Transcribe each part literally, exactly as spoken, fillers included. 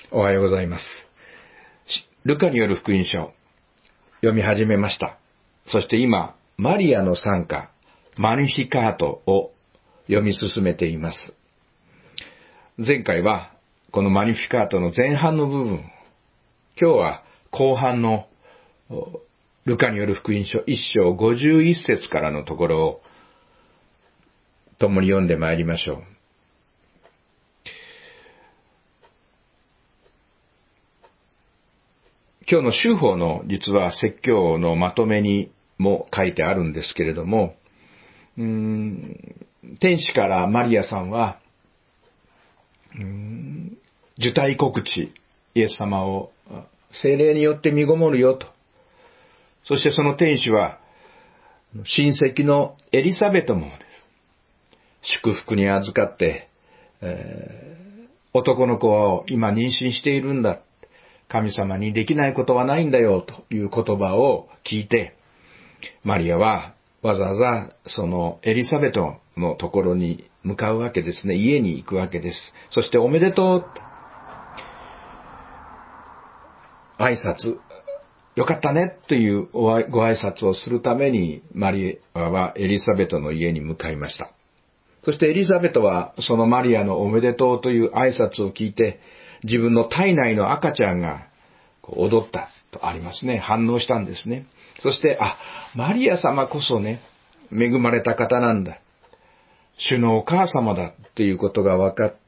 おはようございます。ルカによる福音書、読み始めました。そして今、マリアの賛歌、マニフィカートを読み進めています。前回は、このマニフィカートの前半の部分、今日は後半のルカによる福音書一章ごじゅう一節からのところを共に読んでまいりましょう。今日の修法の実は説教のまとめにも書いてあるんですけれども、うーん天使からマリアさんはうーん受胎告知、イエス様を聖霊によって身ごもるよと。そしてその天使は親戚のエリザベトもです。祝福に預かって、えー、男の子を今妊娠しているんだ。神様にできないことはないんだよという言葉を聞いて、マリアはわざわざそのエリザベトのところに向かうわけですね。家に行くわけです。そしておめでとう。挨拶。よかったねというご挨拶をするためにマリアはエリザベトの家に向かいました。そしてエリザベトはそのマリアのおめでとうという挨拶を聞いて、自分の体内の赤ちゃんが踊ったとありますね。反応したんですね。そして、あ、マリア様こそね、恵まれた方なんだ。主のお母様だっていうことが分かって、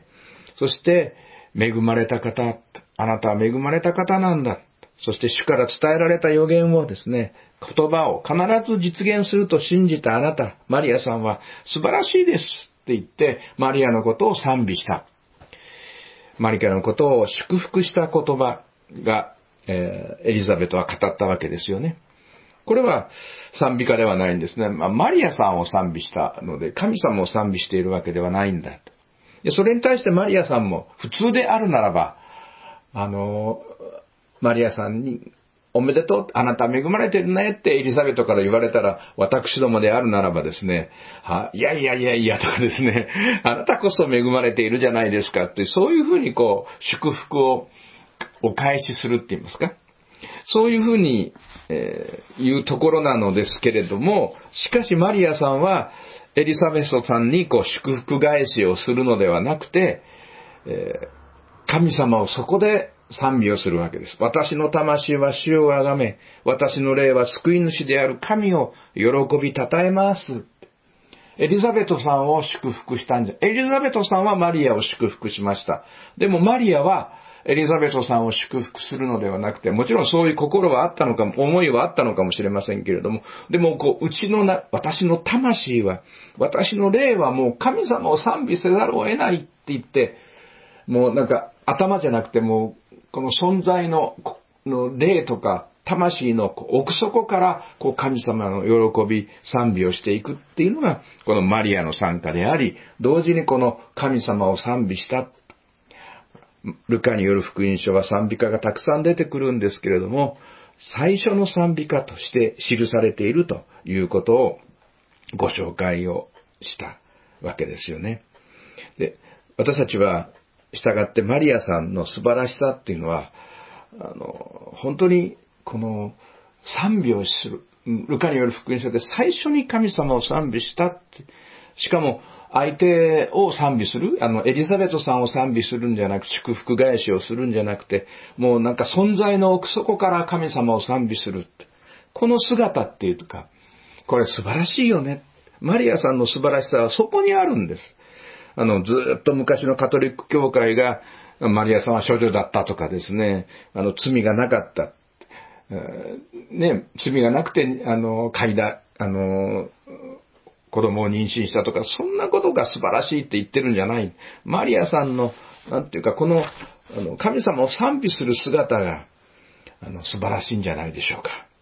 そして恵まれた方、あなたは恵まれた方なんだ。そして主から伝えられた予言をですね、言葉を必ず実現すると信じたあなた、マリアさんは素晴らしいですって言って、マリアのことを賛美した。マリアのことを祝福した言葉が、えー、エリザベトは語ったわけですよね。これは賛美歌ではないんですね。まあ、マリアさんを賛美したので、神様を賛美しているわけではないんだと。で、それに対してマリアさんも普通であるならば、あの、マリアさんに、おめでとう、あなた恵まれてるねってエリザベトから言われたら、私どもであるならばですね、は、いやいやいやいやとかですね、あなたこそ恵まれているじゃないですかって、そういうふうにこう、祝福をお返しするって言いますか。そういうふうに、えー、言うところなのですけれども、しかしマリアさんはエリザベトさんにこう祝福返しをするのではなくて、えー、神様をそこで賛美をするわけです。私の魂は主をあがめ、私の霊は救い主である神を喜び称えます。エリザベトさんを祝福したんじゃ、エリザベトさんはマリアを祝福しました。でもマリアはエリザベトさんを祝福するのではなくて、もちろんそういう心はあったのかも、思いはあったのかもしれませんけれども、でもこう、うちのな、私の魂は、私の霊はもう神様を賛美せざるを得ないって言って、もうなんか頭じゃなくてもう、この存在の、の霊とか魂の奥底からこう神様の喜び、賛美をしていくっていうのがこのマリアの賛歌であり、同時にこの神様を賛美した。ルカによる福音書は賛美歌がたくさん出てくるんですけれども、最初の賛美歌として記されているということをご紹介をしたわけですよね。で、私たちは従ってマリアさんの素晴らしさっていうのは、あの、本当にこの賛美をする、ルカによる福音書で最初に神様を賛美したって、しかも相手を賛美する、あの、エリザベトさんを賛美するんじゃなく、祝福返しをするんじゃなくて、もうなんか存在の奥底から神様を賛美する。この姿っていうか、これ素晴らしいよね。マリアさんの素晴らしさはそこにあるんです。あの、ずっと昔のカトリック教会が、マリアさんは処女だったとかですね、あの、罪がなかった。ね、罪がなくて、あの、階段、あの、子供を妊娠したとか、そんなことが素晴らしいって言ってるんじゃない。マリアさんの、なんていうか、この、あの、神様を賛美する姿が、あの、素晴らしいんじゃないでしょうか。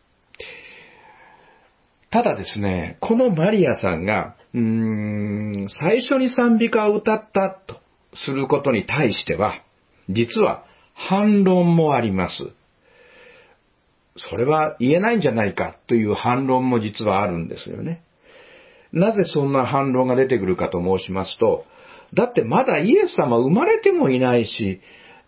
ただですね、このマリアさんが、うーん、最初に賛美歌を歌ったとすることに対しては、実は反論もあります。それは言えないんじゃないかという反論も実はあるんですよね。なぜそんな反論が出てくるかと申しますと、だってまだイエス様生まれてもいないし、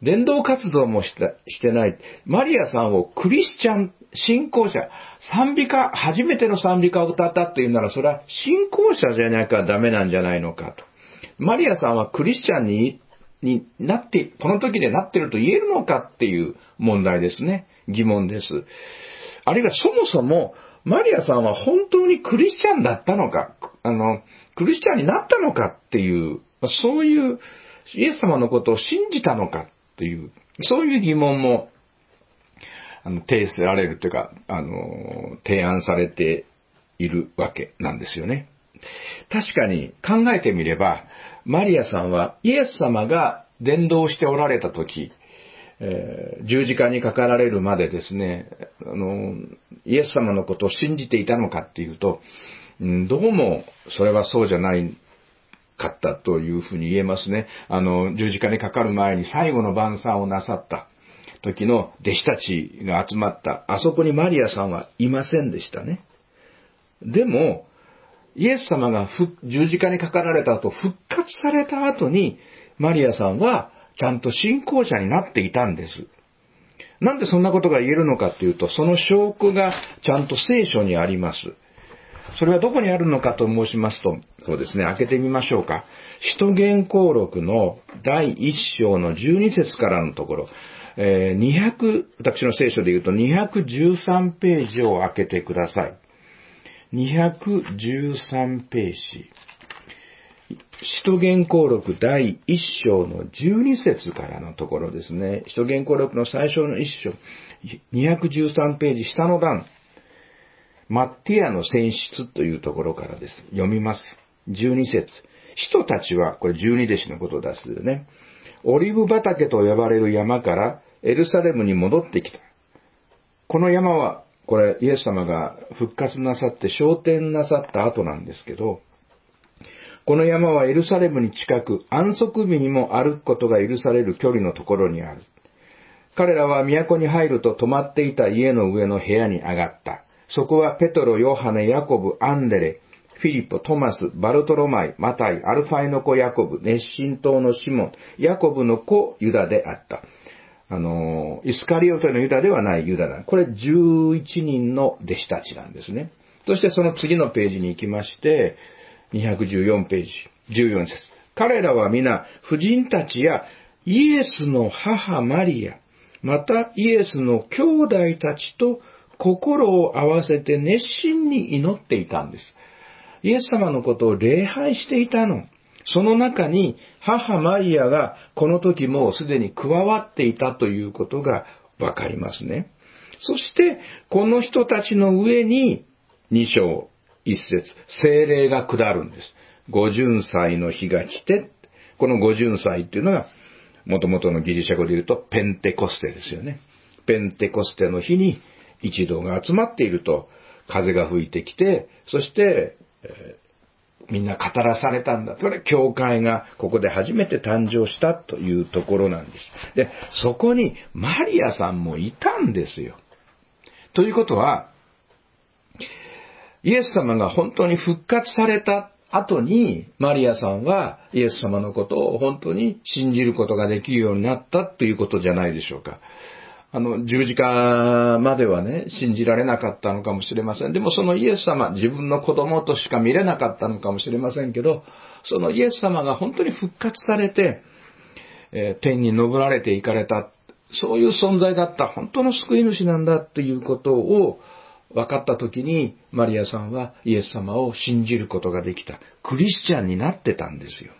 伝道活動もしたしてない。マリアさんをクリスチャン、信仰者、賛美歌、初めての賛美歌を歌ったっていうなら、それは信仰者じゃなきゃダメなんじゃないのかと。マリアさんはクリスチャンに、になって、この時でなってると言えるのかっていう問題ですね。疑問です。あるいはそもそも、マリアさんは本当にクリスチャンだったのか、あの、クリスチャンになったのかっていう、そういうイエス様のことを信じたのかっていう、そういう疑問も、あの、提せられるというか、あの、提案されているわけなんですよね。確かに考えてみれば、マリアさんはイエス様が伝道しておられたとき、えー、十字架にかかられるまでですね、あの、イエス様のことを信じていたのかっていうと、うん、どうもそれはそうじゃないかったというふうに言えますね。あの、十字架にかかる前に最後の晩餐をなさった時の弟子たちが集まった、あそこにマリアさんはいませんでしたね。でも、イエス様が十字架にかかられた後、復活された後に、マリアさんはちゃんと信仰者になっていたんです。なんでそんなことが言えるのかっていうと、その証拠がちゃんと聖書にあります。それはどこにあるのかと申しますと、そうですね、開けてみましょうか。使徒言行録のだいいっ章のじゅうに節からのところ、えー、にひゃく、私の聖書で言うとにひゃくじゅうさんページを開けてください。にひゃくじゅうさんページ。使徒言行録だいいっ章のじゅうに節からのところですね。使徒言行録の最初のいっ章、にひゃくじゅうさんページ下の段、マッティアの選出というところからです。読みます。じゅうに節。使徒たちは、これ十二弟子のことですよね。オリーブ畑と呼ばれる山からエルサレムに戻ってきた。この山は、これイエス様が復活なさって昇天なさった後なんですけど、この山はエルサレムに近く、安息日にも歩くことが許される距離のところにある。彼らは都に入ると泊まっていた家の上の部屋に上がった。そこはペトロ、ヨハネ、ヤコブ、アンデレ、フィリポ、トマス、バルトロマイ、マタイ、アルファイの子ヤコブ、熱心党のシモン、ヤコブの子ユダであった。あの、イスカリオテのユダではないユダだ。これじゅういちにんの弟子たちなんですね。そしてその次のページに行きまして、にひゃくじゅうよんページ、じゅうよん節。彼らは皆、婦人たちやイエスの母マリア、またイエスの兄弟たちと心を合わせて熱心に祈っていたんです。イエス様のことを礼拝していたの。その中に母マリアがこの時もうすでに加わっていたということがわかりますね。そしてこの人たちの上にに章一節、聖霊が下るんです。五巡祭の日が来て、この五巡祭っていうのが元々のギリシャ語で言うとペンテコステですよね。ペンテコステの日に一同が集まっていると風が吹いてきて、そして、えー、みんな語らされたんだ。これ教会がここで初めて誕生したというところなんです。で、そこにマリアさんもいたんですよ。ということは、イエス様が本当に復活された後に、マリアさんはイエス様のことを本当に信じることができるようになったということじゃないでしょうか。あの、十字架まではね、信じられなかったのかもしれません。でもそのイエス様、自分の子供としか見れなかったのかもしれませんけど、そのイエス様が本当に復活されて、えー、天に昇られていかれた、そういう存在だった、本当の救い主なんだということを分かったときに、マリアさんはイエス様を信じることができた。クリスチャンになってたんですよ。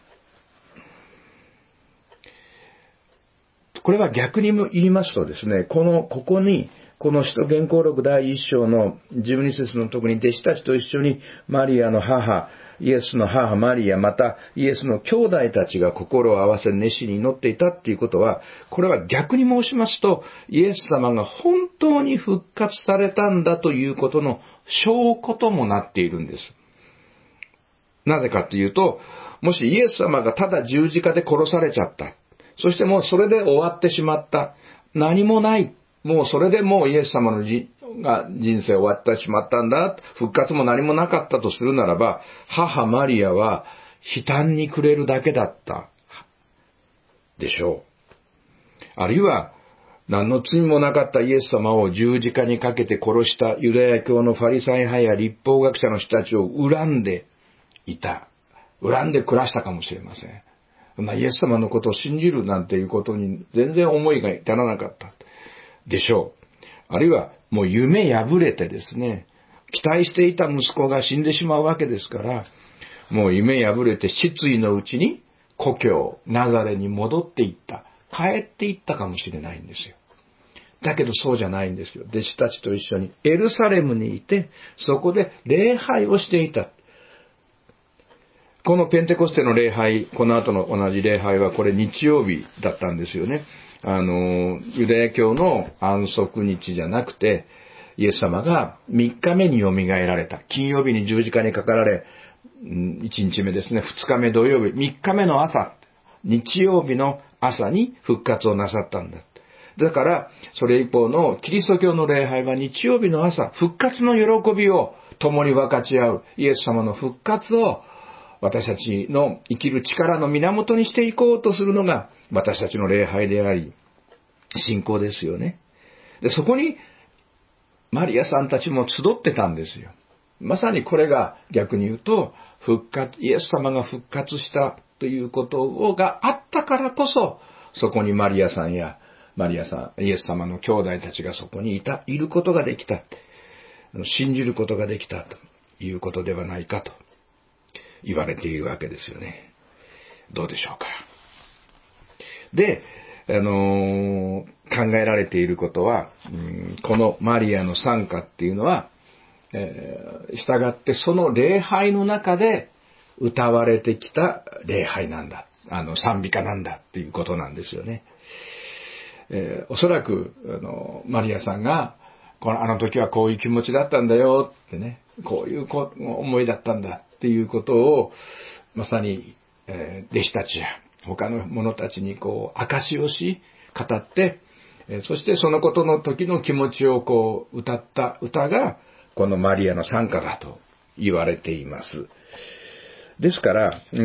これは逆に言いますとですね、この、ここに、この使徒言行録だいいっ章のじゅうに節のところに弟子たちと一緒にマリアの母、イエスの母マリア、またイエスの兄弟たちが心を合わせ熱心に祈っていたっていうことは、これは逆に申しますと、イエス様が本当に復活されたんだということの証拠ともなっているんです。なぜかというと、もしイエス様がただ十字架で殺されちゃった。そしてもうそれで終わってしまった。何もない。もうそれでもうイエス様のじが人生終わってしまったんだ。復活も何もなかったとするならば、母マリアは悲嘆に暮れるだけだった。でしょう。 あるいは、何の罪もなかったイエス様を十字架にかけて殺したユダヤ教のファリサイ派や律法学者の人たちを恨んでいた。恨んで暮らしたかもしれません。そんなイエス様のことを信じるなんていうことに全然思いが至らなかったでしょう。あるいはもう夢破れてですね、期待していた息子が死んでしまうわけですから、もう夢破れて失意のうちに故郷ナザレに戻っていった。帰っていったかもしれないんですよ。だけどそうじゃないんですよ。弟子たちと一緒にエルサレムにいて、そこで礼拝をしていた。このペンテコステの礼拝、この後の同じ礼拝はこれ日曜日だったんですよね。あの、ユダヤ教の安息日じゃなくて、イエス様がみっかめによみがえられた。金曜日に十字架にかかられ、いちにちめですね、ふつかめ土曜日、みっかめの朝、日曜日の朝に復活をなさったんだ。だから、それ以降のキリスト教の礼拝は日曜日の朝、復活の喜びを共に分かち合う、イエス様の復活を私たちの生きる力の源にしていこうとするのが私たちの礼拝であり、信仰ですよね。で、そこにマリアさんたちも集ってたんですよ。まさにこれが逆に言うと、復活、イエス様が復活したということがあったからこそ、そこにマリアさんや、マリアさん、イエス様の兄弟たちがそこにいた、いることができた。信じることができたということではないかと言われているわけですよね。どうでしょうか。で、あのー、考えられていることは、うん、このマリアの賛歌っていうのは、えー、従ってその礼拝の中で歌われてきた礼拝なんだ。あの、賛美歌なんだっていうことなんですよね。えー、おそらく、あの、マリアさんが、この、あの時はこういう気持ちだったんだよってね、こういうこ思いだったんだっていうことを、まさに、えー、弟子たちや他の者たちにこう、証しをし、語って、えー、そしてそのことの時の気持ちをこう、歌った歌が、このマリアの賛歌だと言われています。ですから、うん、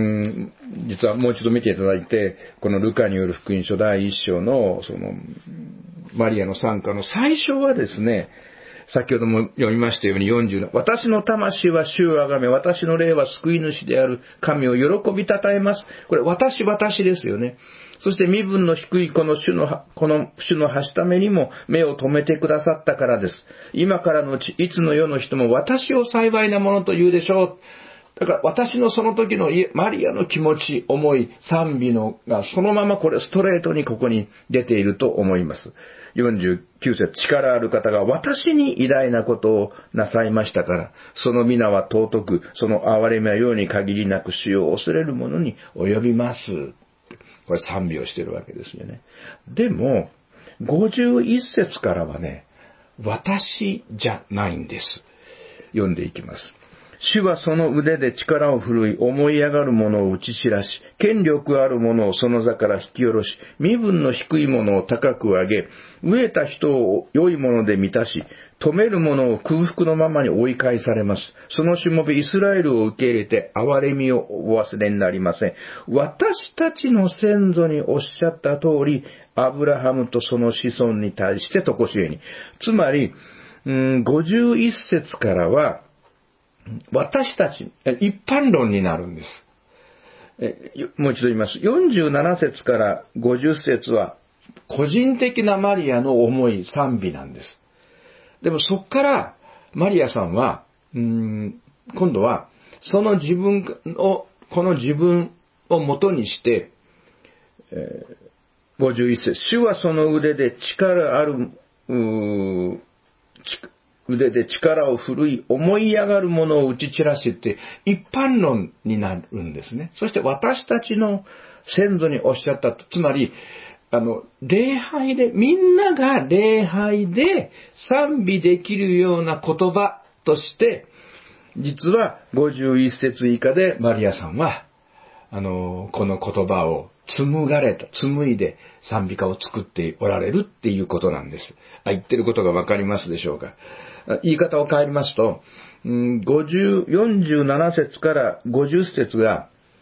実はもう一度見ていただいて、このルカによる福音書第一章の、その、マリアの賛歌の最初はですね、先ほども読みましたようによんじゅう、私の魂は主をあがめ、私の霊は救い主である神を喜びたたえます。これ、私、私ですよね。そして身分の低いこの主の、この主のはしためにも目を留めてくださったからです。今からのうち、いつの世の人も私を幸いなものと言うでしょう。だから私のその時のマリアの気持ち、思い、賛美のがそのままこれストレートにここに出ていると思います。よんじゅうきゅう節、力ある方が私に偉大なことをなさいましたから、その皆は尊く、その憐れみはように限りなく主を恐れる者に及びます。これ賛美をしているわけですよね。でも、ごじゅういっ節からはね、私じゃないんです。読んでいきます。主はその腕で力を振るい、思い上がる者を打ち散らし、権力ある者をその座から引き下ろし、身分の低い者を高く上げ、飢えた人を良いもので満たし、富める者を空腹のままに追い返されます。そのしもべイスラエルを受け入れて、憐れみをお忘れになりません。私たちの先祖におっしゃった通り、アブラハムとその子孫に対してとこしえに。つまり、うん、ごじゅういっ節からは、私たち、一般論になるんです。もう一度言います。よんじゅうなな節からごじゅう節は、個人的なマリアの思い、賛美なんです。でもそこから、マリアさんは、うーん、今度は、その自分を、この自分を元にして、えー、ごじゅういっ節、主はその腕で力ある、うー腕で力を振るい、思い上がるものを打ち散らしって一般論になるんですね。そして私たちの先祖におっしゃったと、つまり、あの、礼拝で、みんなが礼拝で賛美できるような言葉として、実はごじゅういっ節以下でマリアさんは、あの、この言葉を紡がれた、紡いで賛美歌を作っておられるっていうことなんです。あ、言ってることがわかりますでしょうか。言い方を変えますと、ごじゅう、よんじゅうなな節からごじゅう節が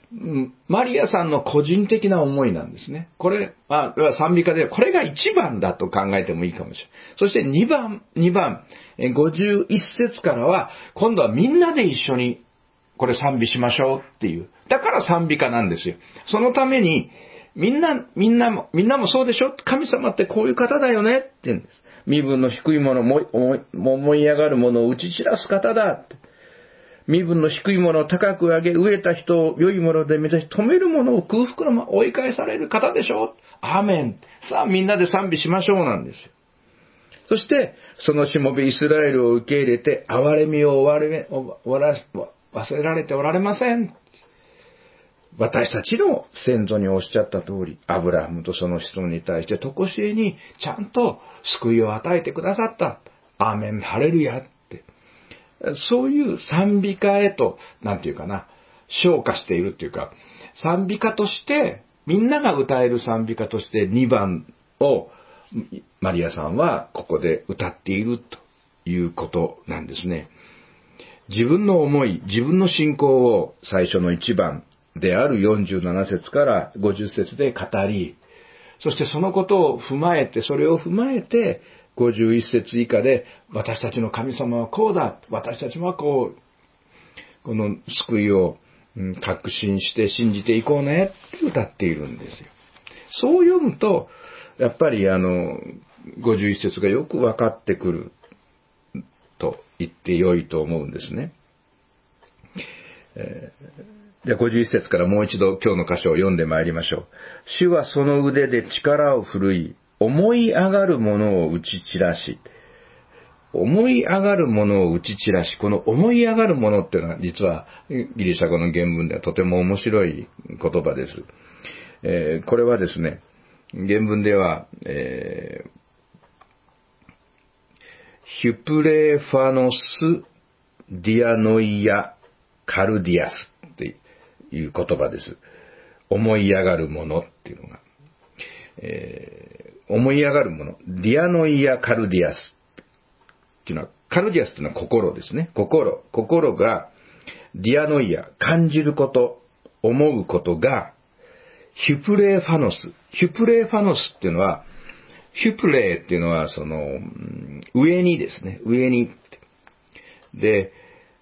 マリアさんの個人的な思いなんですね。これ、あ、賛美歌で、これが一番だと考えてもいいかもしれない。そして二番、二番、ごじゅう一節からは、今度はみんなで一緒に、これ賛美しましょうっていう。だから賛美歌なんですよ。そのために、みんな、みんなも、みんなもそうでしょ？神様ってこういう方だよねって言うんです。身分の低いもの、思い上がるものを打ち散らす方だって。身分の低いものを高く上げ、飢えた人を良いもので目指し、止めるものを空腹の追い返される方でしょう。アーメン。さあみんなで賛美しましょうなんですよ。そして、そのしもべイスラエルを受け入れて、憐れみを終われ、終わら、忘れられておられません。私たちの先祖におっしゃった通り、アブラハムとその子孫に対して、常しえにちゃんと救いを与えてくださった。アーメン、ハレルヤって。そういう賛美歌へと、なんていうかな、昇華しているっていうか、賛美歌として、みんなが歌える賛美歌としてにばんを、マリアさんはここで歌っているということなんですね。自分の思い、自分の信仰を最初のいちばんであるよんじゅうなな節からごじゅっ節で語り、そしてそのことを踏まえて、それを踏まえて、ごじゅういち節以下で、私たちの神様はこうだ、私たちはこう、この救いを確信して信じていこうねって歌っているんですよ。そう読むと、やっぱりあの、ごじゅういち節がよく分かってくると言ってよいと思うんですね。えー、じゃあごじゅういち節からもう一度今日の箇所を読んでまいりましょう。主はその腕で力を振るい、思い上がるものを打ち散らし、思い上がるものを打ち散らし、この思い上がるものっていうのは実はギリシャ語の原文ではとても面白い言葉です。えー、これはですね、原文では、えー、ヒュプレファノス・ディアノイア・カルディアスっていう言葉です。思い上がるものっていうのが。えー、思い上がるもの。ディアノイア・カルディアスっていうのは、カルディアスっていうのは心ですね。心。心が、ディアノイア、感じること、思うことが、ヒュプレーファノス。ヒュプレーファノスっていうのは、ヒュプレーっていうのは、その、上にですね、上に。で、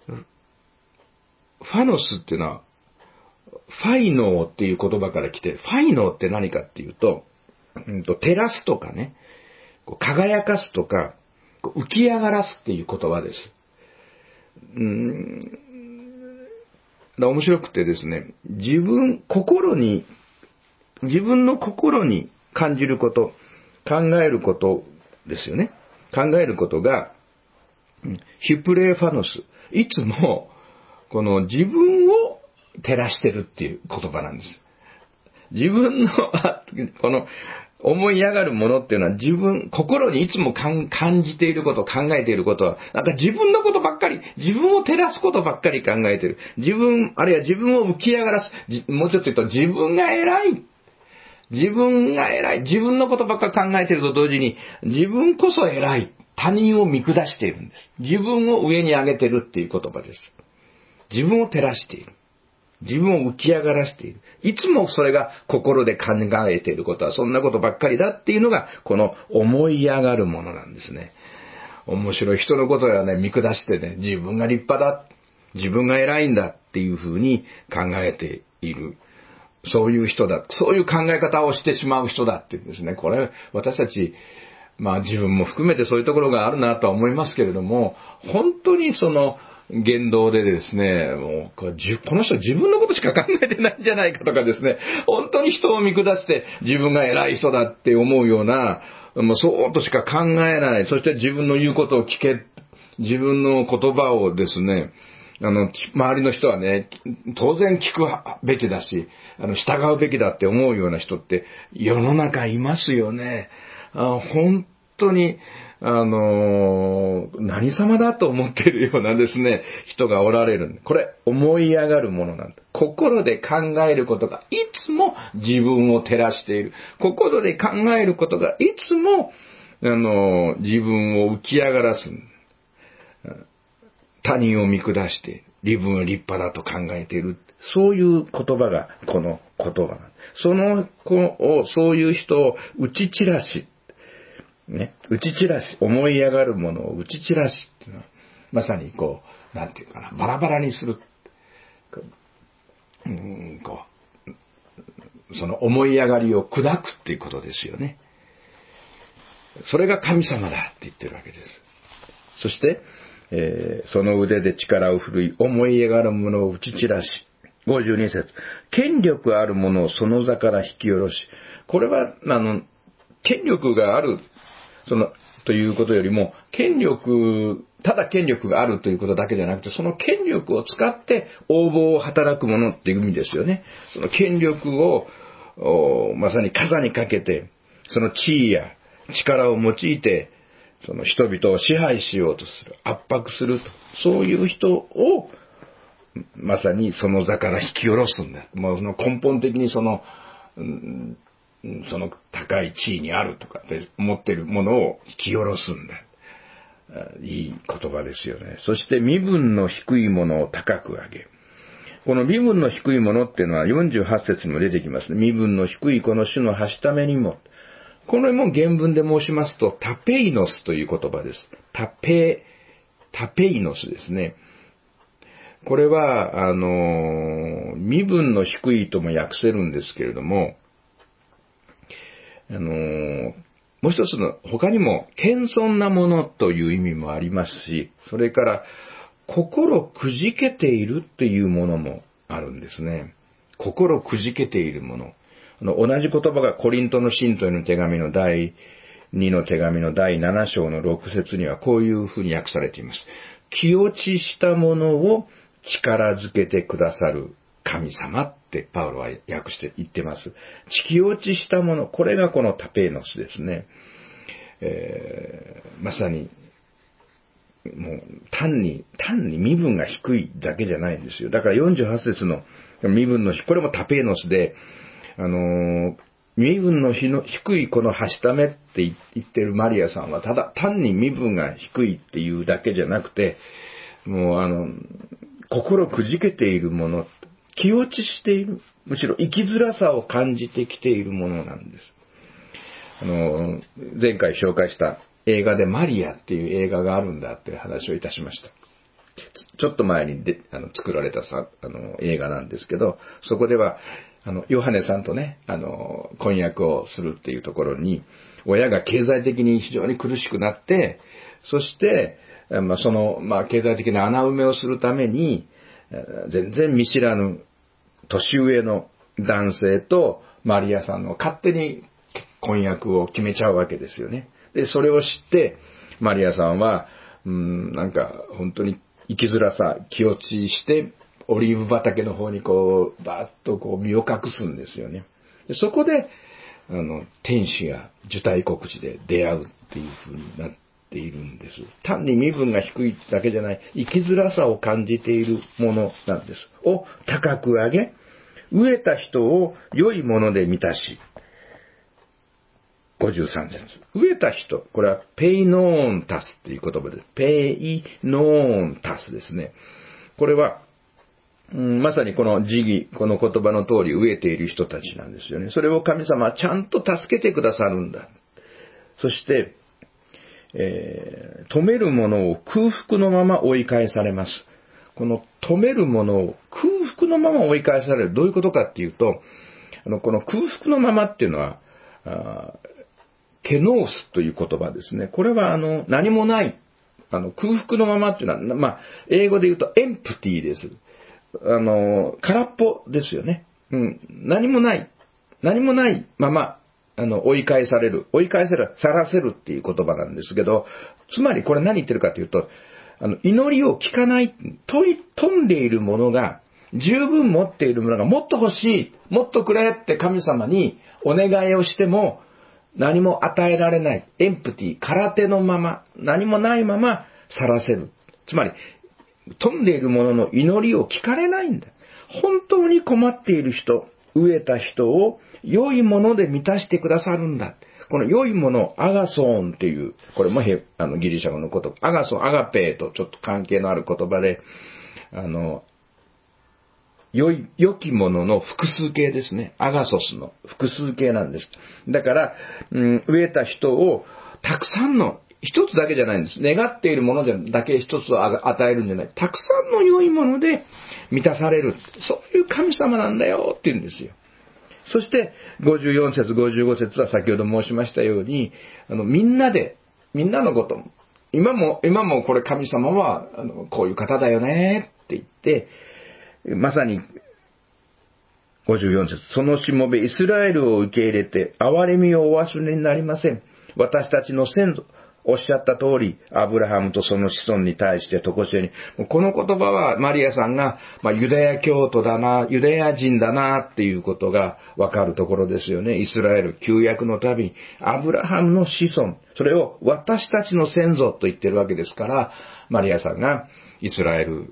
ファノスっていうのは、ファイノーっていう言葉から来て、ファイノーって何かっていうと、うんと照らすとかね、輝かすとか、浮き上がらすっていう言葉です。うーん、だ面白くてですね、自分、心に、自分の心に感じること、考えることですよね。考えることが、ヒュプレーファノス。いつも、この自分を照らしてるっていう言葉なんです。自分の、この、思い上がるものっていうのは自分、心にいつも感じていること、考えていることは、なんか自分のことばっかり、自分を照らすことばっかり考えている。自分、あるいは自分を浮き上がらす。もうちょっと言うと自分が偉い。自分が偉い。自分のことばっか考えていると同時に、自分こそ偉い。他人を見下しているんです。自分を上に上げているっていう言葉です。自分を照らしている。自分を浮き上がらしている。いつもそれが心で考えていることはそんなことばっかりだっていうのがこの思い上がるものなんですね。面白い。人のことはね、見下してね、自分が立派だ。自分が偉いんだっていうふうに考えている。そういう人だ。そういう考え方をしてしまう人だっていうんですね。これ私たち、まあ自分も含めてそういうところがあるなとは思いますけれども、本当にその言動でですね、もうこの人自分のことしか考えてないんじゃないかとかですね、本当に人を見下して自分が偉い人だって思うような、もうそうとしか考えない。そして自分の言うことを聞け。自分の言葉をですね、あの、周りの人はね、当然聞くべきだし、あの、従うべきだって思うような人って世の中いますよね。あ本当に、あのー、何様だと思っているようなですね、人がおられる。これ、思い上がるものなんだ。心で考えることがいつも自分を照らしている。心で考えることがいつも、あのー、自分を浮き上がらす。他人を見下して、自分は立派だと考えている。 そういう言葉がこの言葉なんです。その子を、そういう人を打ち散らし、ね、打ち散らし、思い上がるものを打ち散らしっていうのは、まさにこう、なんていうかな、バラバラにする。うん、こう、その思い上がりを砕くっていうことですよね。それが神様だって言ってるわけです。そして、えー、その腕で力を振るい、思い上がるものを打ち散らし、ごじゅうに節、権力あるものをその座から引き下ろし、これは、あの、権力がある、その、ということよりも、権力、ただ権力があるということだけじゃなくて、その権力を使って横暴を働くものっていう意味ですよね。その権力を、まさに傘にかけて、その地位や力を用いて、その人々を支配しようとする、圧迫すると、そういう人を、まさにその座から引き下ろすんだ。もうその根本的にその、うん、その高い地位にあるとかって思っているものを引き下ろすんだ。いい言葉ですよね。そして身分の低いものを高く上げ。この身分の低いものっていうのはよんじゅうはち節にも出てきますね。身分の低いこの種のはしためにも。これも原文で申しますと、タペイノスという言葉です。タペ、タペイノスですね。これは、あの、身分の低いとも訳せるんですけれども、あの、もう一つの、他にも、謙遜なものという意味もありますし、それから、心くじけているっていうものもあるんですね。心くじけているもの。あの同じ言葉がコリントの信徒への手紙の第にの手紙の第なな章のろく節にはこういうふうに訳されています。気落ちしたものを力づけてくださる神様ってパウロは訳して言ってます。気落ちしたもの、これがこのタペーノスですね。えー、まさにもう単に、単に身分が低いだけじゃないんですよ。だからよんじゅうはち節の身分の、これもタペーノスで、あの、身分の低いこのはしためって言ってるマリアさんは、ただ単に身分が低いっていうだけじゃなくて、もうあの、心くじけているもの、気落ちしている、むしろ生きづらさを感じてきているものなんです。あの、前回紹介した映画でマリアっていう映画があるんだっていう話をいたしました。ちょっと前にであの作られたさあの映画なんですけど、そこでは、あの、ヨハネさんとね、あの、婚約をするっていうところに、親が経済的に非常に苦しくなって、そして、まあ、その、まあ、経済的な穴埋めをするために、全然見知らぬ年上の男性とマリアさんの勝手に婚約を決めちゃうわけですよね。で、それを知って、マリアさんは、うーん、なんか、本当に生きづらさ、気落ちして、オリーブ畑の方にこう、バーッとこう身を隠すんですよね。でそこで、あの、天使が受胎告知で出会うっていう風になっているんです。単に身分が低いだけじゃない、生きづらさを感じているものなんです。を高く上げ、飢えた人を良いもので満たし、ごじゅうさん節。飢えた人、これはペイノーンタスっていう言葉です。ペイノーンタスですね。これは、うん、まさにこの時義、この言葉の通り飢えている人たちなんですよね。それを神様はちゃんと助けてくださるんだ。そして、えー、止めるものを空腹のまま追い返されます。この止めるものを空腹のまま追い返される。どういうことかっていうと、あのこの空腹のままっていうのは、あケノースという言葉ですね。これはあの何もない、あの空腹のままっていうのは、まあ、英語で言うとエンプティです。あの、空っぽですよね。うん。何もない。何もないまま、あの、追い返される。追い返せる、さらせるっていう言葉なんですけど、つまりこれ何言ってるかというと、あの、祈りを聞かない、問い、飛んでいるものが、十分持っているものがもっと欲しい、もっとくれって神様にお願いをしても、何も与えられない。エンプティ、空手のまま、何もないまま、さらせる。つまり、飛んでいるものの祈りを聞かれないんだ。本当に困っている人、飢えた人を良いもので満たしてくださるんだ。この良いもの、アガソーンっていう、これもヘあのギリシャ語の言葉、アガソン、アガペーとちょっと関係のある言葉で、あの、 良い、良きものの複数形ですね。アガソスの複数形なんです。だから、うん、植えた人をたくさんの、一つだけじゃないんです。願っているものだけ一つを与えるんじゃない。たくさんの良いもので満たされる。そういう神様なんだよって言うんですよ。そして、ごじゅうよん節、ごじゅうご節は先ほど申しましたように、あの、みんなで、みんなのこと、今も、今もこれ神様は、あの、こういう方だよねって言って、まさに、ごじゅうよん節、そのしもべイスラエルを受け入れて、憐れみをお忘れになりません。私たちの先祖、おっしゃった通り、アブラハムとその子孫に対してとこしえに、この言葉はマリアさんが、まあ、ユダヤ教徒だな、ユダヤ人だなっていうことがわかるところですよね。イスラエル旧約の旅、アブラハムの子孫、それを私たちの先祖と言ってるわけですから、マリアさんがイスラエル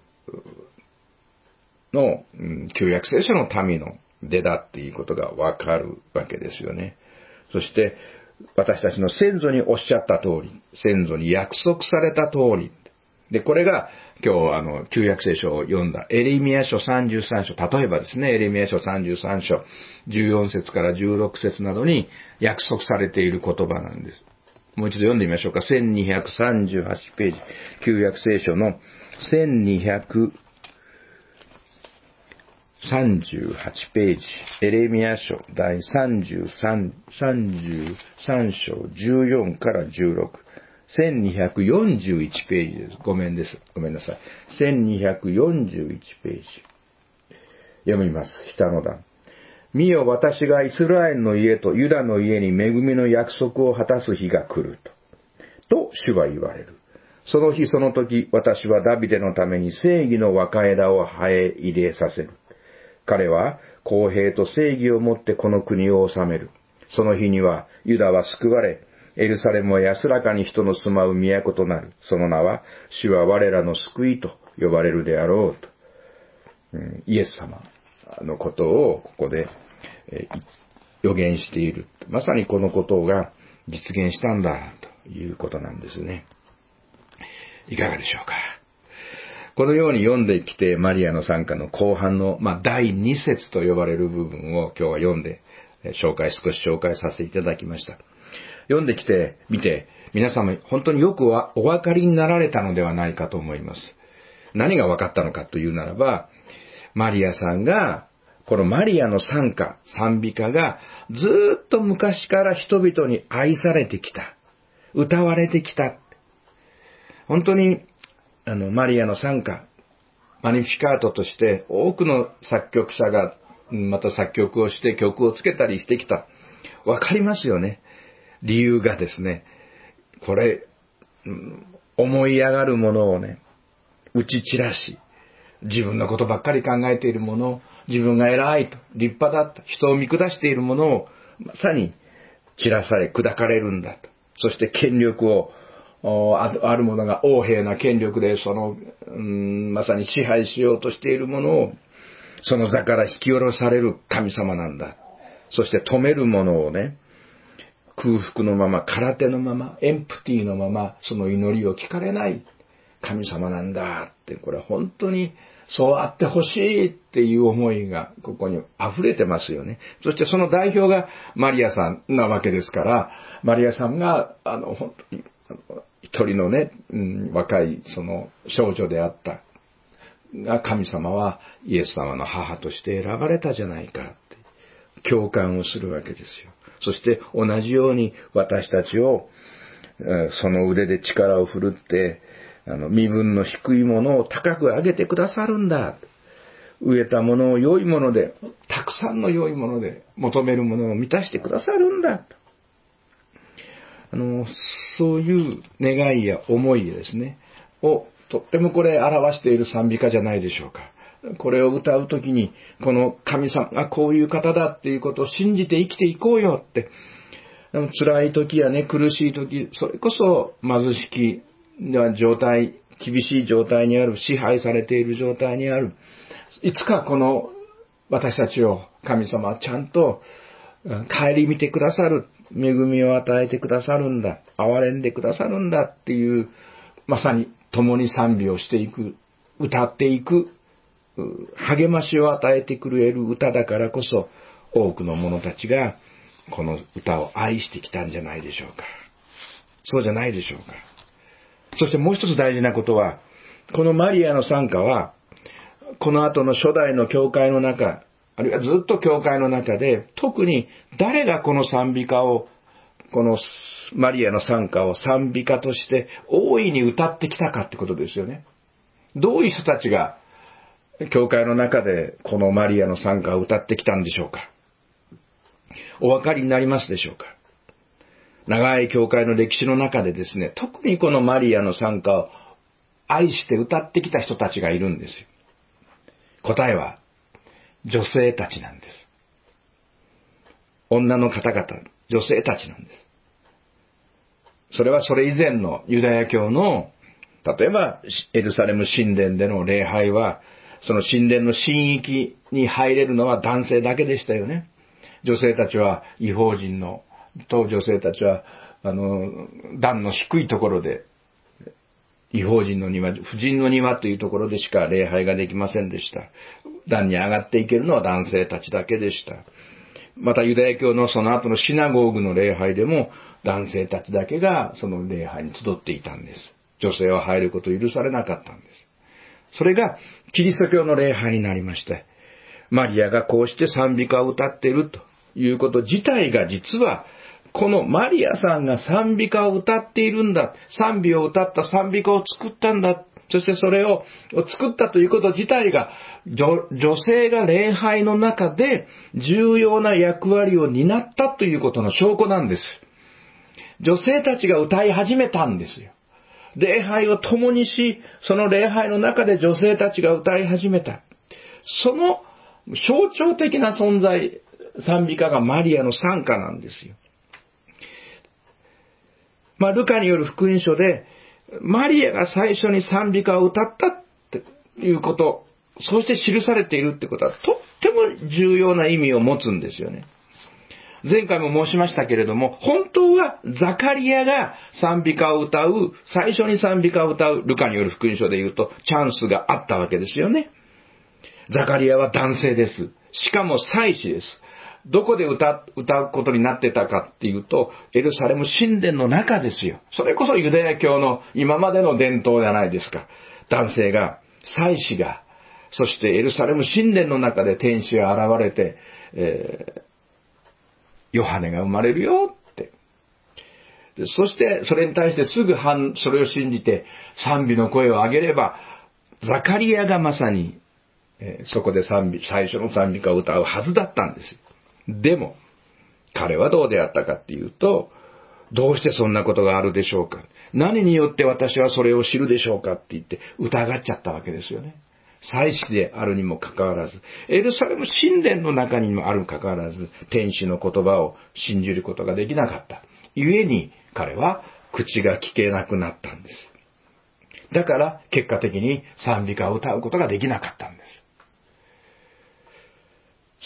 の、うん、旧約聖書の民の出だっていうことがわかるわけですよね。そして、私たちの先祖におっしゃった通り、先祖に約束された通り。で、これが今日あの、旧約聖書を読んだエレミヤ書さんじゅうさん章、例えばですね、エレミヤ書さんじゅうさん章、じゅうよん節からじゅうろく節などに約束されている言葉なんです。もう一度読んでみましょうか。せんにひゃくさんじゅうはちページ、旧約聖書のせんにひゃくさんじゅうはちページ、エレミヤ書第さんじゅうさん、さんじゅうさん章じゅうよんからじゅうろく、せんにひゃくよんじゅういちページです。ごめんです。ごめんなさい。せんにひゃくよんじゅういちページ。読みます。下の段。見よ、私がイスラエルの家とユダの家に恵みの約束を果たす日が来ると。と、主は言われる。その日その時、私はダビデのために正義の若枝を生え入れさせる。彼は公平と正義をもってこの国を治める。その日にはユダは救われ、エルサレムは安らかに人の住まう都となる。その名は、主は我らの救いと呼ばれるであろうと。うん、イエス様のことをここで、えー、予言している。まさにこのことが実現したんだということなんですね。いかがでしょうか。このように読んできて、マリアの賛歌の後半の、まあ、だいに節と呼ばれる部分を今日は読んで、紹介、少し紹介させていただきました。読んできて、見て、皆様本当によくお分かりになられたのではないかと思います。何が分かったのかというならば、マリアさんが、このマリアの賛歌、賛美歌が、ずーっと昔から人々に愛されてきた。歌われてきた。本当に、あの、マリアの賛歌、マニフィカートとして多くの作曲者がまた作曲をして曲をつけたりしてきた。わかりますよね。理由がですね、これ、うん、思い上がるものをね、打ち散らし、自分のことばっかり考えているものを、自分が偉いと、立派だと、人を見下しているものを、まさに散らされ、砕かれるんだと。そして権力を、あるものが横柄な権力で、その、うん、まさに支配しようとしているものを、その座から引き下ろされる神様なんだ。そして止めるものをね、空腹のまま、空手のまま、エンプティーのまま、その祈りを聞かれない神様なんだって、これは本当にそうあってほしいっていう思いがここに溢れてますよね。そしてその代表がマリアさんなわけですから、マリアさんが、あの、本当に、一人のね、うん、若いその少女であったが、神様はイエス様の母として選ばれたじゃないかって共感をするわけですよ。そして同じように私たちをその腕で力を振るってあの身分の低いものを高く上げてくださるんだ。植えたものを良いもので、たくさんの良いもので求めるものを満たしてくださるんだ。あの、そういう願いや思いですね、をとってもこれ表している賛美歌じゃないでしょうか。これを歌うときに、この神様がこういう方だっていうことを信じて生きていこうよって、辛い時やね、苦しい時、それこそ貧しき状態、厳しい状態にある、支配されている状態にある、いつかこの私たちを神様はちゃんと顧みてくださる、恵みを与えてくださるんだ、憐れんでくださるんだっていう、まさに共に賛美をしていく、歌っていく励ましを与えてくれる歌だからこそ、多くの者たちがこの歌を愛してきたんじゃないでしょうか。そうじゃないでしょうか。そしてもう一つ大事なことは、このマリアの賛歌は、この後の初代の教会の中、あるいはずっと教会の中で、特に誰がこの賛美歌を、このマリアの賛歌を賛美歌として大いに歌ってきたかってことですよね。どういう人たちが教会の中でこのマリアの賛歌を歌ってきたんでしょうか。お分かりになりますでしょうか。長い教会の歴史の中でですね、特にこのマリアの賛歌を愛して歌ってきた人たちがいるんですよ。答えは女性たちなんです。女の方々、女性たちなんです。それはそれ以前のユダヤ教の、例えばエルサレム神殿での礼拝は、その神殿の神域に入れるのは男性だけでしたよね。女性たちは異邦人の、と女性たちは、あの、段の低いところで、異邦人の庭、婦人の庭というところでしか礼拝ができませんでした。段に上がっていけるのは男性たちだけでした。またユダヤ教のその後のシナゴーグの礼拝でも男性たちだけがその礼拝に集っていたんです。女性は入ることを許されなかったんです。それがキリスト教の礼拝になりまして、マリアがこうして賛美歌を歌っているということ自体が実はこのマリアさんが賛美歌を歌っているんだ。賛美を歌った賛美歌を作ったんだ。そしてそれを作ったということ自体が 女, 女性が礼拝の中で重要な役割を担ったということの証拠なんです。女性たちが歌い始めたんですよ。礼拝を共にし、その礼拝の中で女性たちが歌い始めた。その象徴的な存在、賛美歌がマリアの賛歌なんですよ。まあ、ルカによる福音書で、マリアが最初に賛美歌を歌ったっていうこと、そして記されているってことは、とっても重要な意味を持つんですよね。前回も申しましたけれども、本当はザカリアが賛美歌を歌う、最初に賛美歌を歌う、ルカによる福音書で言うと、チャンスがあったわけですよね。ザカリアは男性です。しかも祭司です。どこで歌、歌うことになってたかっていうと、エルサレム神殿の中ですよ。それこそユダヤ教の今までの伝統じゃないですか。男性が、祭司が、そしてエルサレム神殿の中で天使が現れて、えー、ヨハネが生まれるよって。そしてそれに対してすぐ反、それを信じて賛美の声を上げれば、ザカリアがまさに、えー、そこで賛美、最初の賛美歌を歌うはずだったんですよ。でも、彼はどうであったかっていうと、どうしてそんなことがあるでしょうか。何によって私はそれを知るでしょうかって言って疑っちゃったわけですよね。祭司であるにもかかわらず、エルサレム神殿の中にもあるにもかかわらず、天使の言葉を信じることができなかった。故に彼は口が聞けなくなったんです。だから結果的に賛美歌を歌うことができなかったんです。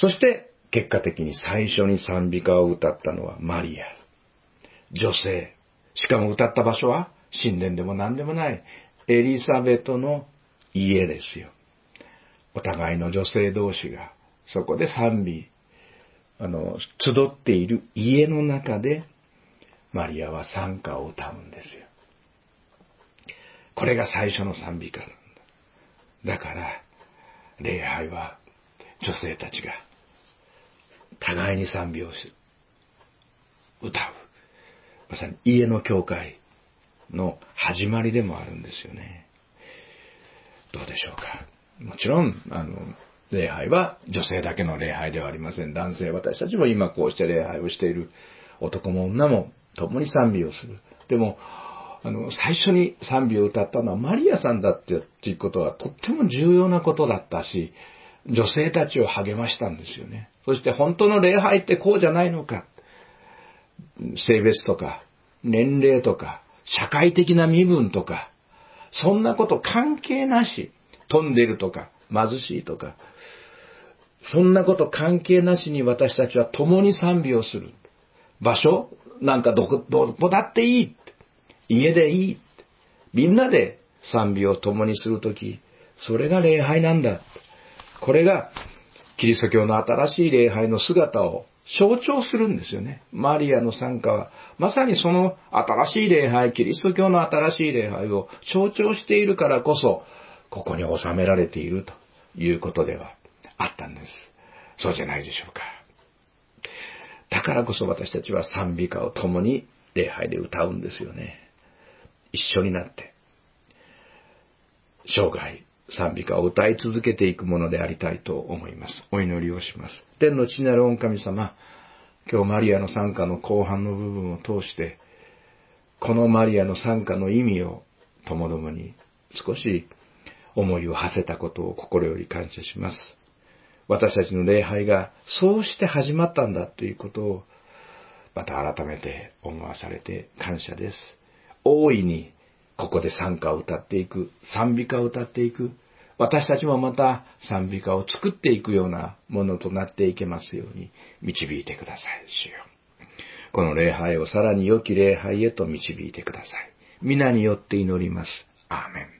そして結果的に最初に賛美歌を歌ったのはマリア。女性。しかも歌った場所は神殿でも何でもないエリザベトの家ですよ。お互いの女性同士がそこで賛美、あの、集っている家の中でマリアは賛歌を歌うんですよ。これが最初の賛美歌なんだ。だから、礼拝は女性たちが互いに賛美をし、歌う。まさに家の教会の始まりでもあるんですよね。どうでしょうか。もちろん、あの、礼拝は女性だけの礼拝ではありません。男性、私たちも今こうして礼拝をしている男も女も共に賛美をする。でも、あの、最初に賛美を歌ったのはマリアさんだっていうことはとっても重要なことだったし、女性たちを励ましたんですよね。そして本当の礼拝ってこうじゃないのか。性別とか、年齢とか、社会的な身分とか、そんなこと関係なし、飛んでるとか、貧しいとか、そんなこと関係なしに私たちは共に賛美をする。場所なんかどこ、どこだっていい。家でいい。みんなで賛美を共にするとき、それが礼拝なんだ。 これがキリスト教の新しい礼拝の姿を象徴するんですよね。マリアの参加は、まさにその新しい礼拝、キリスト教の新しい礼拝を象徴しているからこそ、ここに収められているということではあったんです。そうじゃないでしょうか。だからこそ私たちは賛美歌を共に礼拝で歌うんですよね。一緒になって、生涯賛美歌を歌い続けていくものでありたいと思います。お祈りをします。天の父なる御神様、今日マリアの賛歌の後半の部分を通して、このマリアの賛歌の意味を共々に少し思いを馳せたことを心より感謝します。私たちの礼拝がそうして始まったんだということをまた改めて思わされて感謝です。大いにここで賛歌を歌っていく、賛美歌を歌っていく、私たちもまた賛美歌を作っていくようなものとなっていけますように導いてください、主よ。この礼拝をさらに良き礼拝へと導いてください。皆によって祈ります。アーメン。